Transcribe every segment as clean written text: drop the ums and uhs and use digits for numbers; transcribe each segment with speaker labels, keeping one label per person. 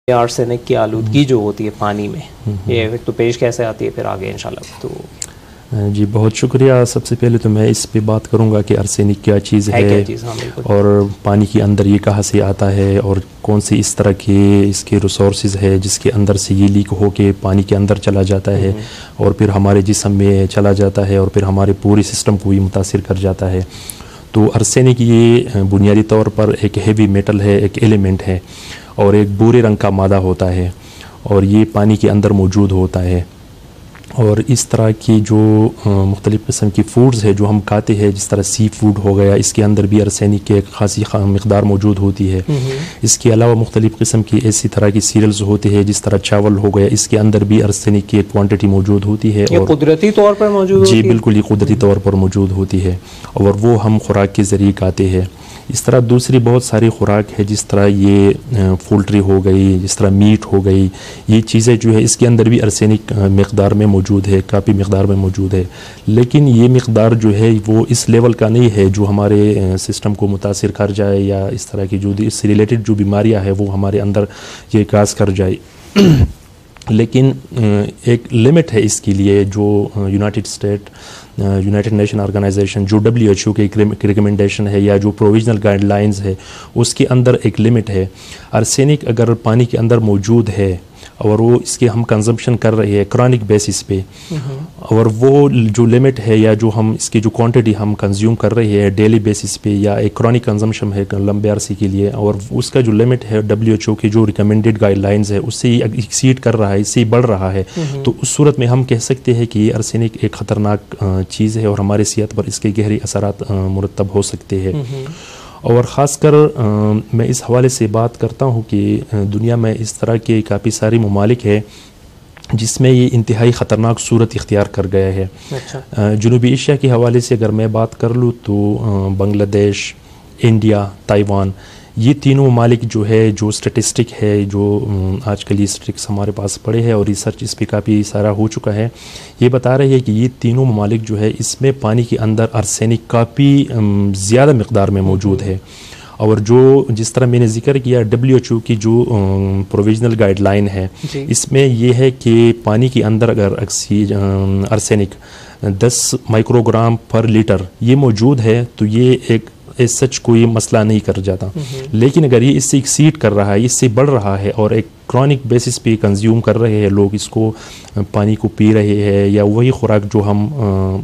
Speaker 1: Arsenic کی آلودگی جو ہوتی ہے پانی میں، یہ تو پیش کیسے آتی ہے پھر آگے انشاءاللہ؟ تو
Speaker 2: جی بہت شکریہ. سب سے پہلے تو میں اس پہ بات کروں گا کہ آرسینک کیا چیز ہے اور پانی کے اندر یہ کہاں سے آتا ہے اور کون سی اس طرح کے اس کے ریسورسز ہے جس کے اندر سے یہ لیک ہو کے پانی کے اندر چلا جاتا ہے اور پھر ہمارے جسم میں چلا جاتا ہے اور پھر ہمارے پورے سسٹم کو یہ متاثر کر جاتا ہے. تو آرسینک یہ بنیادی طور پر ایک ہیوی میٹل ہے، ایک ایلیمنٹ ہے اور ایک بھورے رنگ کا مادہ ہوتا ہے اور یہ پانی کے اندر موجود ہوتا ہے. اور اس طرح کی جو مختلف قسم کی فوڈز ہے جو ہم کھاتے ہیں، جس طرح سی فوڈ ہو گیا، اس کے اندر بھی آرسینک کی ایک خاصی مقدار موجود ہوتی ہے. اس کے علاوہ مختلف قسم کی ایسی طرح کی سیریلز ہوتے ہیں جس طرح چاول ہو گیا، اس کے اندر بھی آرسینک کی ایک کوانٹٹی موجود ہوتی ہے.
Speaker 1: اور قدرتی طور پر موجود
Speaker 2: جی بالکل، یہ قدرتی طور پر موجود ہوتی ہے اور وہ ہم خوراک کے ذریعے کھاتے ہیں. اس طرح دوسری بہت ساری خوراک ہے، جس طرح یہ پولٹری ہو گئی، جس طرح میٹ ہو گئی، یہ چیزیں جو ہے اس کے اندر بھی آرسینک مقدار میں موجود ہے، کافی مقدار میں موجود ہے. لیکن یہ مقدار جو ہے وہ اس لیول کا نہیں ہے جو ہمارے سسٹم کو متاثر کر جائے یا اس طرح کی جو اس سے ریلیٹڈ جو بیماریاں ہیں وہ ہمارے اندر یہ کاز کر جائے. لیکن ایک لمٹ ہے اس کے لیے جو یونائٹڈ نیشن آرگنائزیشن جو WHO کی ریکمنڈیشن ہے یا جو پروویژنل گائیڈ لائنز ہے اس کے اندر ایک لمٹ ہے. آرسینک اگر پانی کے اندر موجود ہے اور وہ اس کے ہم کنزمپشن کر رہے ہیں کرونک بیسس پہ، اور وہ جو لمٹ ہے یا جو ہم اس کی جو کوانٹٹی ہم کنزیوم کر رہے ہیں ڈیلی بیسس پہ یا ایک کرونک کنزمپشن ہے لمبے عرصے کے لیے، اور اس کا جو لمٹ ہے WHO کی جو ریکمنڈیڈ گائیڈ لائنز ہے اس سے یہ ایکسیڈ کر رہا ہے، اس سے بڑھ رہا ہے، تو اس صورت میں ہم کہہ سکتے ہیں کہ یہ آرسینک ایک خطرناک چیز ہے اور ہمارے صحت پر اس کے گہرے اثرات مرتب ہو سکتے ہیں. اور خاص کر میں اس حوالے سے بات کرتا ہوں کہ دنیا میں اس طرح کے کافی ساری ممالک ہیں جس میں یہ انتہائی خطرناک صورت اختیار کر گیا ہے. جنوبی ایشیا کے حوالے سے اگر میں بات کر لوں تو بنگلہ دیش، انڈیا، تائیوان، یہ تینوں ممالک جو ہے جو اسٹیٹسٹک ہے جو آج کل یہ اسٹیٹسٹکس ہمارے پاس پڑے ہیں اور ریسرچ اس پہ کافی سارا ہو چکا ہے، یہ بتا رہے ہیں کہ یہ تینوں ممالک جو ہے اس میں پانی کے اندر آرسینک کافی زیادہ مقدار میں موجود ہے. اور جو جس طرح میں نے ذکر کیا WHO کی جو پروویژنل گائیڈ لائن ہے اس میں یہ ہے کہ پانی کے اندر اگر arsenic 10 microgram per litre یہ موجود ہے تو یہ ایک سچ کوئی مسئلہ نہیں کر جاتا. لیکن اگر یہ اس سے ایکسیڈ کر رہا ہے، اس سے بڑھ رہا ہے اور ایک کرونک بیسس پہ کنزیوم کر رہے ہیں لوگ، اس کو پانی کو پی رہے ہیں یا وہی خوراک جو ہم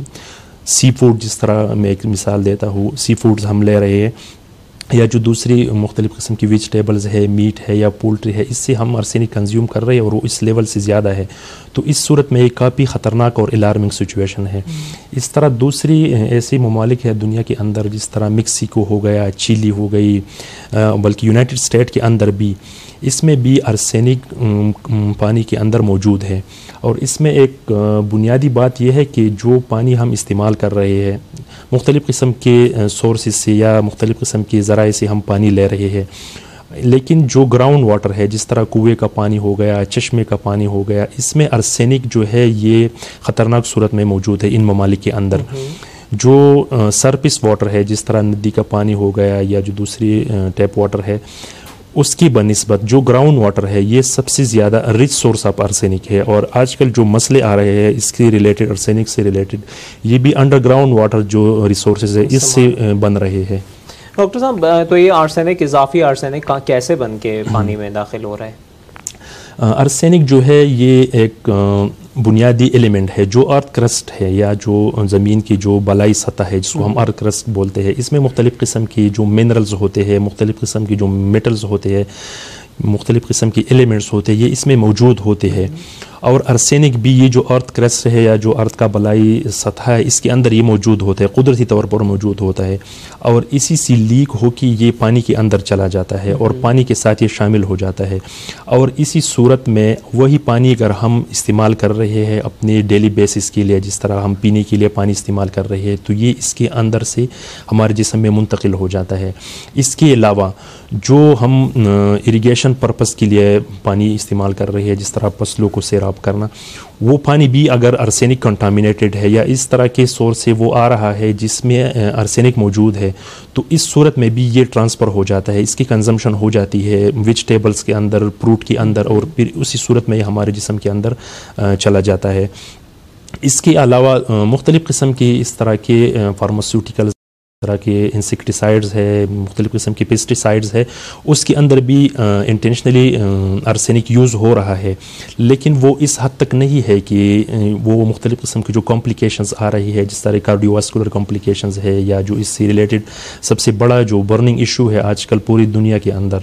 Speaker 2: سی فوڈ، جس طرح میں ایک مثال دیتا ہوں، سی فوڈز ہم لے رہے ہیں یا جو دوسری مختلف قسم کی ویجیٹیبلز ہے، میٹ ہے یا پولٹری ہے، اس سے ہم آرسینک کنزیوم کر رہے ہیں اور وہ اس لیول سے زیادہ ہے، تو اس صورت میں یہ کافی خطرناک اور الارمنگ سچویشن ہے. اس طرح دوسری ایسے ممالک ہے دنیا کے اندر جس طرح میکسیکو ہو گیا، چیلی ہو گئی، بلکہ یونائٹڈ اسٹیٹ کے اندر بھی اس میں بھی آرسینک پانی کے اندر موجود ہے. اور اس میں ایک بنیادی بات یہ ہے کہ جو پانی ہم استعمال کر رہے ہیں مختلف قسم کے سورسز سے یا مختلف قسم کے ذرائع سے ہم پانی لے رہے ہیں، لیکن جو گراؤنڈ واٹر ہے جس طرح کنویں کا پانی ہو گیا، چشمے کا پانی ہو گیا، اس میں آرسینک جو ہے یہ خطرناک صورت میں موجود ہے ان ممالک کے اندر. جو سرفیس واٹر ہے جس طرح ندی کا پانی ہو گیا یا جو دوسری ٹیپ واٹر ہے اس کی بنسبت جو گراؤنڈ واٹر ہے یہ سب سے زیادہ ریچ سورس آف آرسینک ہے. اور آج کل جو مسئلے آ رہے ہیں اس کے ریلیٹڈ، آرسینک سے ریلیٹڈ، یہ بھی انڈر گراؤنڈ واٹر جو ریسورسز ہے اس سے بن رہے ہیں.
Speaker 1: ڈاکٹر صاحب تو یہ آرسینک، اضافی آرسینک کیسے بن کے پانی میں داخل ہو رہا ہے؟
Speaker 2: آرسینک جو ہے یہ ایک بنیادی ایلیمنٹ ہے جو ارتھ کرسٹ ہے یا جو زمین کی جو بالائی سطح ہے جس کو ہم ارتھ کرسٹ بولتے ہیں، اس میں مختلف قسم کی جو منرلز ہوتے ہیں، مختلف قسم کی جو میٹلز ہوتے ہیں، مختلف قسم کے ایلیمنٹس ہوتے ہیں، یہ اس میں موجود ہوتے ہیں. اور آرسینک بھی یہ جو ارتھ کرسٹ ہے یا جو ارتھ کا بالائی سطح ہے اس کے اندر یہ موجود ہوتا ہے، قدرتی طور پر موجود ہوتا ہے، اور اسی سے لیک ہو کے یہ پانی کے اندر چلا جاتا ہے اور پانی کے ساتھ یہ شامل ہو جاتا ہے. اور اسی صورت میں وہی پانی اگر ہم استعمال کر رہے ہیں اپنے ڈیلی بیسس کے لیے، جس طرح ہم پینے کے لیے پانی استعمال کر رہے ہیں، تو یہ اس کے اندر سے ہمارے جسم میں منتقل ہو جاتا ہے. اس کے علاوہ جو ہم اریگیشن پرپس کے لیے پانی استعمال کر رہے ہیں، جس طرح فصلوں کو سیراب کرنا، وہ پانی بھی اگر ارسینک کنٹامینیٹڈ ہے یا اس طرح کے سورس سے وہ آ رہا ہے جس میں ارسینک موجود ہے، تو اس صورت میں بھی یہ ٹرانسفر ہو جاتا ہے، اس کی کنزمپشن ہو جاتی ہے ویجیٹیبلز کے اندر، فروٹ کے اندر، اور پھر اسی صورت میں یہ ہمارے جسم کے اندر چلا جاتا ہے۔ اس کے علاوہ مختلف قسم کے اس طرح کے فارماسیوٹیکلز، طرح کے انسیکٹیسائڈز ہے، مختلف قسم کے پیسٹیسائڈز ہے، اس کے اندر بھی انٹینشنلی ارسینک یوز ہو رہا ہے، لیکن وہ اس حد تک نہیں ہے کہ وہ مختلف قسم کی جو کمپلیکیشنز آ رہی ہے، جس طرح کارڈیو واسکولر کمپلیکیشنز ہے، یا جو اس سے ریلیٹڈ سب سے بڑا جو برننگ ایشو ہے آج کل پوری دنیا کے اندر،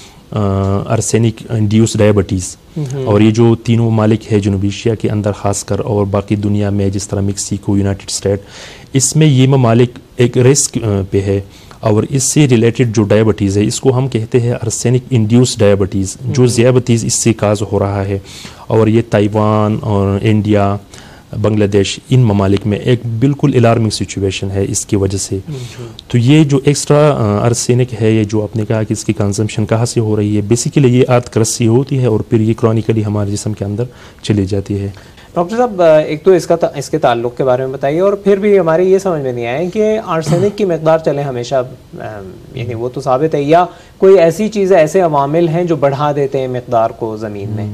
Speaker 2: ارسینک انڈیوس ڈائبٹیز، اور یہ جو تینوں ممالک ہے جنوبی ایشیا کے اندر خاص کر، اور باقی دنیا میں جس طرح میکسیکو، یونائٹڈ اسٹیٹ، اس میں یہ ممالک ایک رسک پہ ہے، اور اس سے ریلیٹڈ جو ڈائبٹیز ہے اس کو ہم کہتے ہیں ارسینک انڈیوس ڈائبٹیز، جو ذیابطیز اس سے کاز ہو رہا ہے، اور یہ تائیوان اور انڈیا، بنگلہ دیش، ان ممالک میں ایک بالکل الارمنگ سچویشن ہے اس کی وجہ سے۔ تو یہ جو ایکسٹرا ارسینک ہے، یہ جو آپ نے کہا کہ اس کی کنزمپشن کہاں سے ہو رہی ہے، بیسیکلی یہ آرتھ کرس سے ہوتی ہے، اور پھر یہ کرونیکلی ہمارے جسم کے اندر چلی جاتی ہے۔
Speaker 1: ڈاکٹر صاحب، ایک تو اس کے تعلق کے بارے میں بتائیے، اور پھر بھی ہمارے یہ سمجھ میں نہیں آیا کہ آرسینک کی مقدار چلے ہمیشہ، یعنی وہ تو ثابت ہے، یا کوئی ایسی چیزیں، ایسے عوامل ہیں جو بڑھا دیتے ہیں مقدار کو زمین میں؟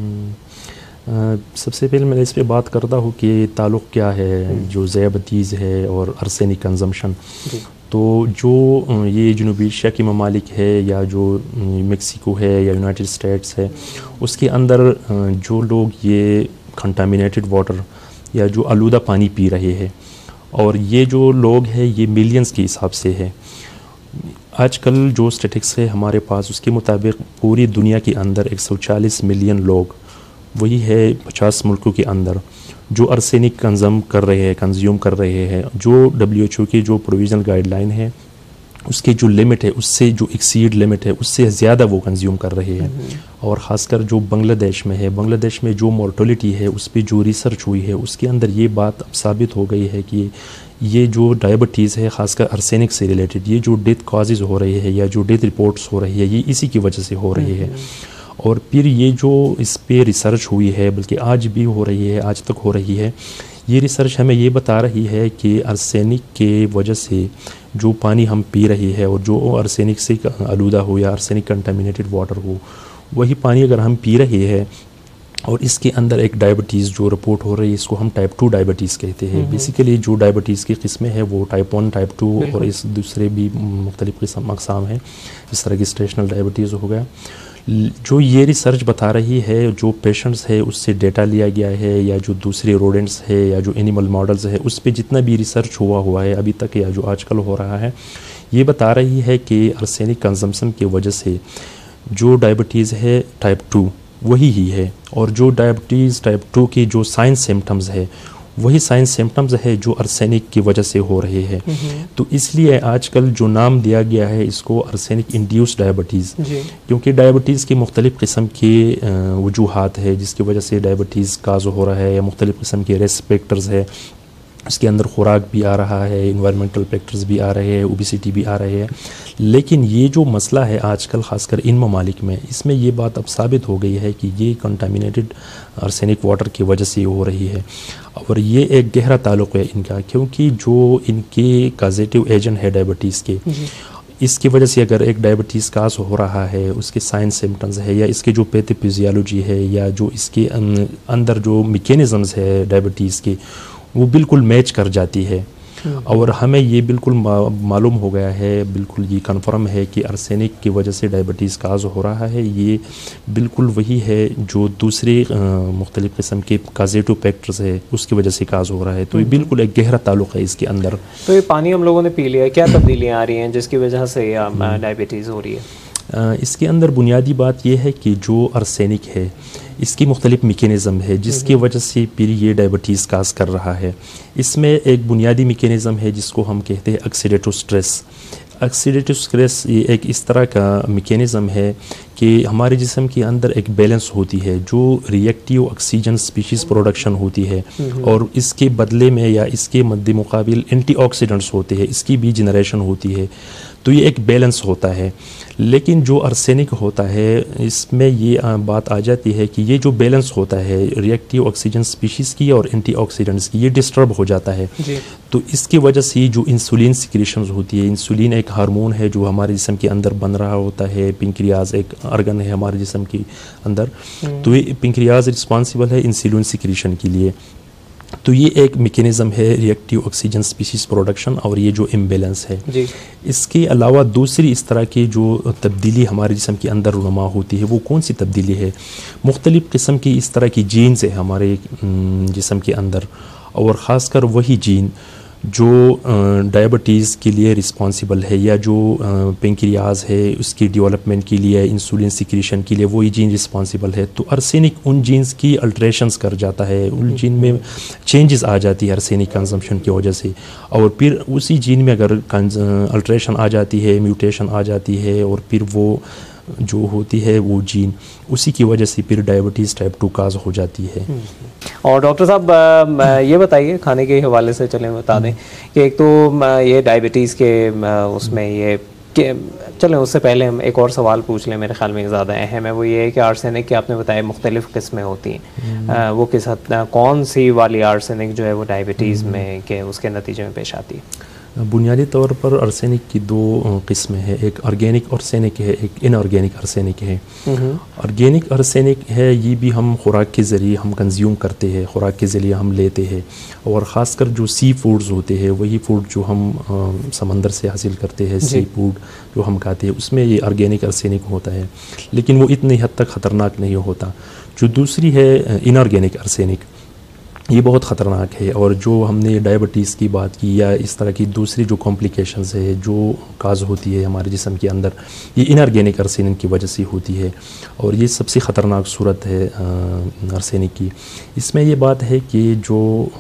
Speaker 2: سب سے پہلے میں اس پہ بات کرتا ہوں کہ تعلق کیا ہے جو ذیابطیز ہے اور ارسینک کنزمپشن۔ تو جو یہ جنوبی ایشیا کی ممالک ہے، یا جو میکسیکو ہے یا یونائٹڈ اسٹیٹس ہے، اس کے اندر جو لوگ یہ کنٹامینیٹڈ واٹر یا جو آلودہ پانی پی رہے ہیں، اور یہ جو لوگ ہیں یہ ملینز کے حساب سے ہے۔ آج کل جو اسٹیٹکس ہے ہمارے پاس، اس کے مطابق پوری دنیا کے اندر 140 ملین لوگ، وہی ہے 50 ملکوں کے اندر، جو ارسینک کنزیوم کر رہے ہیں، جو WHO کی جو پروویژنل گائیڈ لائن ہے، اس کی جو لمٹ ہے، اس سے جو ایکسیڈ لمٹ ہے، اس سے زیادہ وہ کنزیوم کر رہے ہیں۔ اور خاص کر جو بنگلہ دیش میں جو مورٹیلٹی ہے، اس پہ جو ریسرچ ہوئی ہے، اس کے اندر یہ بات اب ثابت ہو گئی ہے کہ یہ جو ڈائبٹیز ہے، خاص کر ارسینک سے ریلیٹڈ، یہ جو ڈیتھ کازز ہو رہی ہے یا جو ڈیتھ رپورٹس ہو رہی ہے، یہ اسی کی وجہ سے ہو رہی ہے۔ اور پھر یہ جو اس پہ ریسرچ ہوئی ہے، بلکہ آج بھی ہو رہی ہے، آج تک ہو رہی ہے، یہ ریسرچ ہمیں یہ بتا رہی ہے کہ ارسینک کے وجہ سے جو پانی ہم پی رہے ہیں، اور جو ارسینک سے آلودہ ہو یا ارسینک کنٹامینیٹڈ واٹر ہو، وہی پانی اگر ہم پی رہے ہیں، اور اس کے اندر ایک ڈائبٹیز جو رپورٹ ہو رہی ہے، اس کو ہم ٹائپ 2 ڈائبٹیز کہتے ہیں۔ بیسیکلی جو ڈائبٹیز کی قسمیں ہیں وہ ٹائپ 1، ٹائپ 2 اور اس دوسرے بھی مختلف اقسام ہیں، جس طرح کی اسٹیشنل ڈائبٹیز ہو گیا۔ جو یہ ریسرچ بتا رہی ہے، جو پیشنٹس ہے اس سے ڈیٹا لیا گیا ہے، یا جو دوسرے روڈنٹس ہے یا جو اینیمل ماڈلز ہے، اس پہ جتنا بھی ریسرچ ہوا ہے ابھی تک، یا جو آج کل ہو رہا ہے، یہ بتا رہی ہے کہ ارسینک کنزمپشن کی وجہ سے جو ڈائبٹیز ہے ٹائپ 2 وہی ہی ہے، اور جو ڈائبٹیز ٹائپ 2 کی جو سائن سمٹمز ہے، وہی سائن سمٹمز ہے جو ارسینک کی وجہ سے ہو رہے ہیں۔ تو اس لیے آج کل جو نام دیا گیا ہے اس کو ارسینک انڈیوس ڈائبٹیز، کیونکہ ڈائبٹیز کی مختلف قسم کی وجوہات ہے جس کی وجہ سے ڈائبٹیز کاز ہو رہا ہے، یا مختلف قسم کے ریسک فیکٹرز ہے، اس کے اندر خوراک بھی آ رہا ہے، انوائرمنٹل فیکٹرز بھی آ رہے ہیں، اوبیسٹی بھی آ رہے ہیں۔ لیکن یہ جو مسئلہ ہے آج کل خاص کر ان ممالک میں، اس میں یہ بات اب ثابت ہو گئی ہے کہ یہ کنٹامینیٹڈ ارسینک واٹر کی وجہ سے ہو رہی ہے، اور یہ ایک گہرا تعلق ہے ان کا، کیونکہ جو ان کے کازیٹیو ایجنٹ ہے ڈائبٹیز کے، اس کی وجہ سے اگر ایک ڈائبٹیز کاز ہو رہا ہے، اس کے سائن سمٹمز ہے، یا اس کے جو پیتھوفیزیالوجی ہے، یا جو اس کے اندر جو میکینزمز ہے ڈائبٹیز کے، وہ بالکل میچ کر جاتی ہے۔ اور ہمیں یہ بالکل معلوم ہو گیا ہے، بالکل یہ کنفرم ہے کہ ارسینک کی وجہ سے ڈائبٹیز کاز ہو رہا ہے، یہ بالکل وہی ہے جو دوسرے مختلف قسم کے کازیٹو فیکٹرز ہے اس کی وجہ سے کاز ہو رہا ہے۔ تو یہ بالکل ایک گہرا تعلق ہے اس کے اندر۔
Speaker 1: تو یہ پانی ہم لوگوں نے پی لیا، کیا تبدیلیاں آ رہی ہیں جس کی وجہ سے ڈائبٹیز ہو رہی ہے؟
Speaker 2: اس کے اندر بنیادی بات یہ ہے کہ جو ارسینک ہے اس کی مختلف میکینزم ہے جس کی وجہ سے پھر یہ ڈائبٹیز کاز کر رہا ہے۔ اس میں ایک بنیادی میکینزم ہے جس کو ہم کہتے ہیں آکسیڈیٹو سٹریس۔ آکسیڈیٹو سٹریس یہ ایک اس طرح کا میکینزم ہے کہ ہمارے جسم کے اندر ایک بیلنس ہوتی ہے، جو ریئیکٹیو آکسیجن سپیشیز پروڈکشن ہوتی ہے، اور اس کے بدلے میں یا اس کے مد مقابل اینٹی آکسیڈنٹس ہوتے ہیں، اس کی بھی جنریشن ہوتی ہے۔ تو یہ ایک بیلنس ہوتا ہے، لیکن جو ارسینک ہوتا ہے اس میں یہ بات آ جاتی ہے کہ یہ جو بیلنس ہوتا ہے ریئیکٹیو آکسیجن سپیشیز کی اور اینٹی آکسیڈنٹس کی، یہ ڈسٹرب ہو جاتا ہے. تو اس کی وجہ سے جو انسولین سیکریشنز ہوتی ہے، انسولین ایک ہارمون ہے جو ہمارے جسم کے اندر بن رہا ہوتا ہے. پنکریاز ایک آرگن ہے ہمارے جسم کے اندر، تو یہ پنکریاز رسپانسیبل ہے انسولین سیکریشن کے لیے. تو یہ ایک میکینزم ہے ریئیکٹیو آکسیجن سپیشیز پروڈکشن اور یہ جو امبیلنس ہے. اس کے علاوہ دوسری اس طرح کی جو تبدیلی ہمارے جسم کے اندر رونما ہوتی ہے وہ کون سی تبدیلی ہے؟ مختلف قسم کی اس طرح کی جینز ہے ہمارے جسم کے اندر، اور خاص کر وہی جین جو ڈائبٹیز کے لیے رسپانسیبل ہے، یا جو پنکریاز ہے اس کی ڈیولپمنٹ کے لیے، انسولین سیکریشن کے لیے وہی جین رسپانسیبل ہے. تو ارسینک ان جینز کی الٹریشنز کر جاتا ہے، ان جین میں چینجز آ جاتی ہے ارسینک کنزمپشن کی وجہ سے. اور پھر اسی جین میں اگر الٹریشن آ جاتی ہے، میوٹیشن آ جاتی ہے، اور پھر وہ جو ہوتی ہے وہ جین اسی کی وجہ سے پھر ڈائبٹیز ٹائپ 2 کاز ہو جاتی ہے.
Speaker 1: اور ڈاکٹر صاحب یہ بتائیے، کھانے کے حوالے سے چلیں بتا دیں کہ ایک تو یہ ڈائبٹیز کے اس میں یہ کہ چلیں اس سے پہلے ہم ایک اور سوال پوچھ لیں، میرے خیال میں زیادہ اہم ہے. وہ یہ ہے کہ آرسینک کی آپ نے بتایا مختلف قسمیں ہوتی ہیں، وہ کس حد کون سی والی آرسینک جو ہے وہ ڈائبٹیز میں کہ اس کے نتیجے میں پیش آتی ہے؟
Speaker 2: بنیادی طور پر ارسینک کی 2 قسمیں ہیں، ایک آرگینک ارسینک ہے، ایک ان آرگینک ارسینک ہے. آرگینک ارسینک ہے یہ بھی ہم خوراک کے ذریعے ہم کنزیوم کرتے ہیں، خوراک کے ذریعے ہم لیتے ہیں، اور خاص کر جو سی فوڈز ہوتے ہیں وہی فوڈ جو ہم سمندر سے حاصل کرتے ہیں، سی فوڈ جو ہم کھاتے ہیں اس میں یہ آرگینک ارسینک ہوتا ہے، لیکن وہ اتنی حد تک خطرناک نہیں ہوتا. جو دوسری ہے ان آرگینک ارسینک، یہ بہت خطرناک ہے. اور جو ہم نے ڈائبٹیز کی بات کی یا اس طرح کی دوسری جو کمپلیکیشنز ہے جو کاز ہوتی ہے ہمارے جسم کے اندر، یہ ان آرگینک ارسینک کی وجہ سے ہوتی ہے، اور یہ سب سے خطرناک صورت ہے ارسینک کی. اس میں یہ بات ہے کہ جو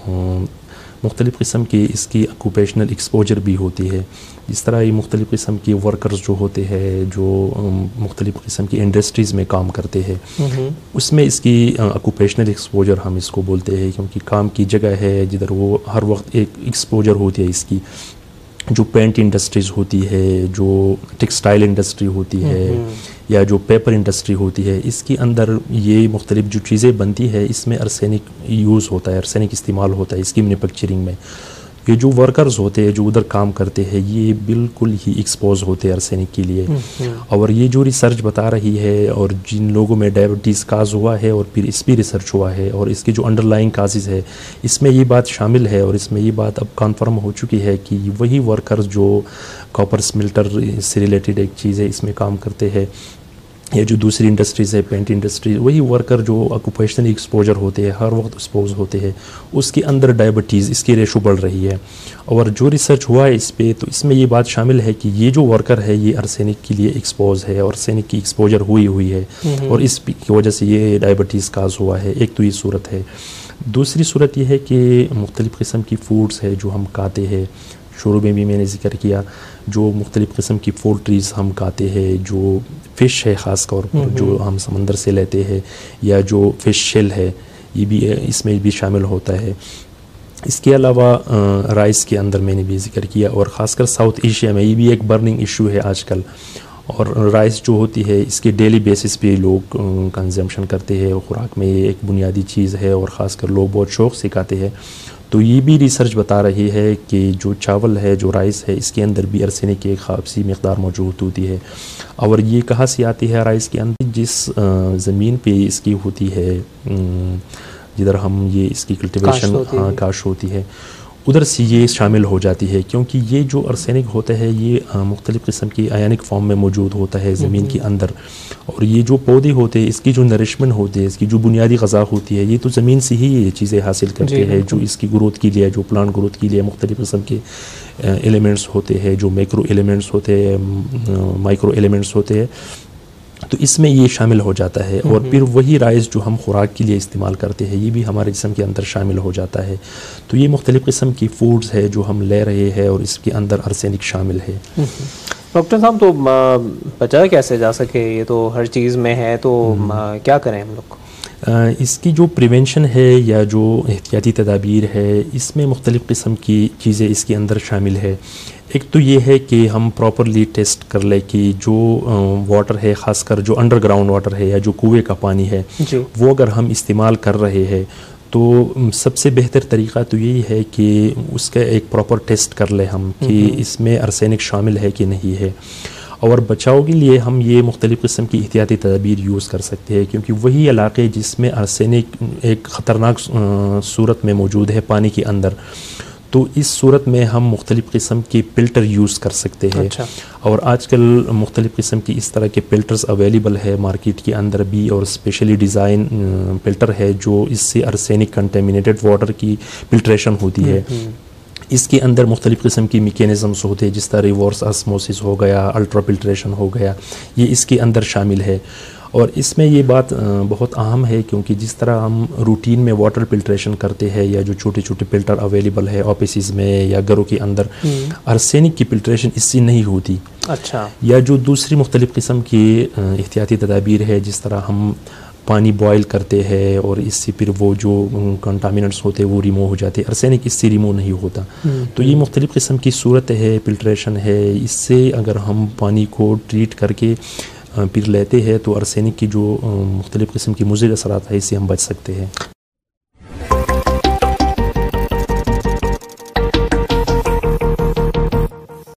Speaker 2: مختلف قسم کی اس کی آکوپیشنل ایکسپوجر بھی ہوتی ہے. اس طرح یہ مختلف قسم کے ورکرز جو ہوتے ہیں جو مختلف قسم کی انڈسٹریز میں کام کرتے ہیں، اس میں اس کی آکوپیشنل ایکسپوجر ہم اس کو بولتے ہیں، کیونکہ کام کی جگہ ہے جدھر وہ ہر وقت ایک ایکسپوجر ہوتی ہے اس کی. جو پینٹ انڈسٹریز ہوتی ہے، جو ٹیکسٹائل انڈسٹری ہوتی ہے، یا جو پیپر انڈسٹری ہوتی ہے، اس کے اندر یہ مختلف جو چیزیں بنتی ہے اس میں ارسینک یوز ہوتا ہے، ارسینک استعمال ہوتا ہے اس کی مینوفیکچرنگ میں. یہ جو ورکرز ہوتے ہیں جو ادھر کام کرتے ہیں یہ بالکل ہی ایکسپوز ہوتے ہیں ارسینک کے لیے. اور یہ جو ریسرچ بتا رہی ہے اور جن لوگوں میں ڈائبٹیز کاز ہوا ہے اور پھر اس پہ ریسرچ ہوا ہے اور اس کے جو انڈر لائنگ کازز ہے اس میں یہ بات شامل ہے، اور اس میں یہ بات اب کنفرم ہو چکی ہے کہ وہی ورکرز جو کاپر سملٹر سے ریلیٹڈ ایک چیز ہے اس میں کام کرتے ہیں، یا جو دوسری انڈسٹریز ہے پینٹ انڈسٹری، وہی ورکر جو آکوپیشنل ایکسپوجر ہوتے ہیں ہر وقت ایکسپوز ہوتے ہیں، اس کے اندر ڈائبٹیز اس کی ریشو بڑھ رہی ہے. اور جو ریسرچ ہوا ہے اس پہ تو اس میں یہ بات شامل ہے کہ یہ جو ورکر ہے یہ ارسینک کے لیے ایکسپوز ہے اور ارسینک کی ایکسپوجر ہوئی ہے، اور اس کی وجہ سے یہ ڈائبٹیز کاز ہوا ہے. ایک تو یہ صورت ہے. دوسری صورت یہ ہے کہ مختلف قسم کی فوڈز ہے جو ہم کھاتے ہیں، شروع میں بھی میں نے ذکر کیا، جو مختلف قسم کی پولٹریز ہم کھاتے ہیں، جو فش ہے خاص طور پر جو ہم سمندر سے لیتے ہیں، یا جو فش شیل ہے یہ بھی اس میں بھی شامل ہوتا ہے. اس کے علاوہ رائس کے اندر میں نے بھی ذکر کیا، اور خاص کر ساؤتھ ایشیا میں یہ بھی ایک برننگ ایشو ہے آج کل. اور رائس جو ہوتی ہے اس کے ڈیلی بیسس پہ لوگ کنزمپشن کرتے ہیں، خوراک میں یہ ایک بنیادی چیز ہے اور خاص کر لوگ بہت شوق سے کھاتے ہیں. تو یہ بھی ریسرچ بتا رہی ہے کہ جو چاول ہے جو رائس ہے اس کے اندر بھی ارسینک کی ایک خاصی مقدار موجود ہوتی ہے. اور یہ کہاں سے آتی ہے رائس کے اندر؟ جس زمین پہ اس کی ہوتی ہے جدھر ہم یہ اس کی کلٹیویشن کاشت ہوتی ہے ادھر سے یہ شامل ہو جاتی ہے، کیونکہ یہ جو ارسینک ہوتا ہے یہ مختلف قسم کی آیونک فارم میں موجود ہوتا ہے زمین کے اندر. اور یہ جو پودے ہوتے ہیں اس کی جو نرشمنٹ ہوتی ہے، اس کی جو بنیادی غذا ہوتی ہے، یہ تو زمین سے ہی یہ چیزیں حاصل کرتے ہیں جو اس کی گروتھ کے لیے، جو پلانٹ گروتھ کے لیے مختلف قسم کے ایلیمنٹس ہوتے ہیں، جو میکرو ایلیمنٹس ہوتے ہیں، مائکرو ایلیمنٹس ہوتے ہیں، تو اس میں یہ شامل ہو جاتا ہے. اور پھر وہی رائس جو ہم خوراک کے لیے استعمال کرتے ہیں یہ بھی ہمارے جسم کے اندر شامل ہو جاتا ہے. تو یہ مختلف قسم کی فوڈز ہے جو ہم لے رہے ہیں اور اس کے اندر ارسینک شامل ہے.
Speaker 1: ڈاکٹر صاحب تو بچا کیسے جا سکے؟ یہ تو ہر چیز میں ہے، تو کیا کریں ہم لوگ؟
Speaker 2: اس کی جو پریونشن ہے یا جو احتیاطی تدابیر ہے اس میں مختلف قسم کی چیزیں اس کے اندر شامل ہے. ایک تو یہ ہے کہ ہم پراپرلی ٹیسٹ کر لیں کہ جو واٹر ہے، خاص کر جو انڈر گراؤنڈ واٹر ہے یا جو کنویں کا پانی ہے، وہ اگر ہم استعمال کر رہے ہیں تو سب سے بہتر طریقہ تو یہی ہے کہ اس کا ایک پراپر ٹیسٹ کر لیں ہم کہ اس میں ارسینک شامل ہے کہ نہیں ہے. اور بچاؤ کے لیے ہم یہ مختلف قسم کی احتیاطی تدابیر یوز کر سکتے ہیں، کیونکہ وہی علاقے جس میں ارسینک ایک خطرناک صورت میں موجود ہے پانی کے اندر، تو اس صورت میں ہم مختلف قسم کے فلٹر یوز کر سکتے ہیں. اور آج کل مختلف قسم کی اس طرح کے فلٹرز اویلیبل ہے مارکیٹ کے اندر بھی، اور اسپیشلی ڈیزائن فلٹر ہے جو اس سے ارسینک کنٹامینیٹڈ واٹر کی فلٹریشن ہوتی ہے. اس کے اندر مختلف قسم کی میکینزمز ہوتے ہیں، جس طرح ریورس آسموسس ہو گیا، الٹرا فلٹریشن ہو گیا، یہ اس کے اندر شامل ہے. اور اس میں یہ بات بہت اہم ہے، کیونکہ جس طرح ہم روٹین میں واٹر فلٹریشن کرتے ہیں یا جو چھوٹے چھوٹے فلٹر اویلیبل ہے آفیسز میں یا گھروں کے اندر، ارسینک کی فلٹریشن اس سے نہیں ہوتی.
Speaker 1: اچھا.
Speaker 2: یا جو دوسری مختلف قسم کی احتیاطی تدابیر ہے، جس طرح ہم پانی بوائل کرتے ہیں اور اس سے پھر وہ جو کنٹامیننٹس ہوتے ہیں وہ ریموو ہو جاتے ہیں، ارسینک اس سے ریموو نہیں ہوتا. تو یہ مختلف قسم کی صورت ہے، فلٹریشن ہے، اس سے اگر ہم پانی کو ٹریٹ کر کے پھر لیتے ہیں تو ارسینک کی جو مختلف قسم کی مضر اثرات ہیں اس سے ہم بچ سکتے ہیں.